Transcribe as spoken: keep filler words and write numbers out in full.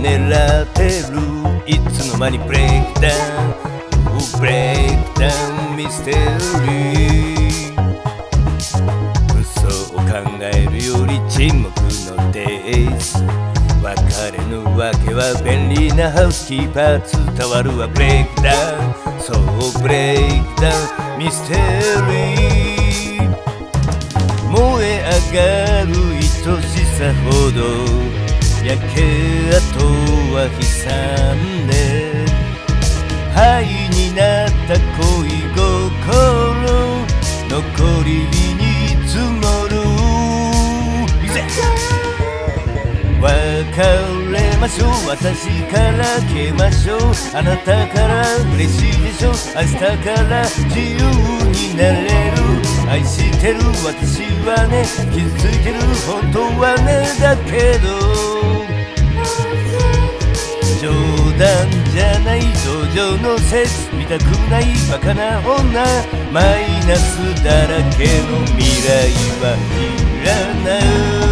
狙ってるいつの間にブレイクダウンブレイクダウンミステリー嘘を考えるより沈黙のデイズ別れのわけは便利なハウスキーパー伝わるわブレイクダウンそうブレイクダウンミステリー燃え上がる愛しさほど焼け跡は悲惨で灰になった恋心残り火に積もる別れましょう私から消えましょうあなたから嬉しいでしょ明日から自由になれる愛してる私はね傷ついてる本当はねだけど冗談じゃない同情の説見たくないバカな女マイナスだらけの未来はいらない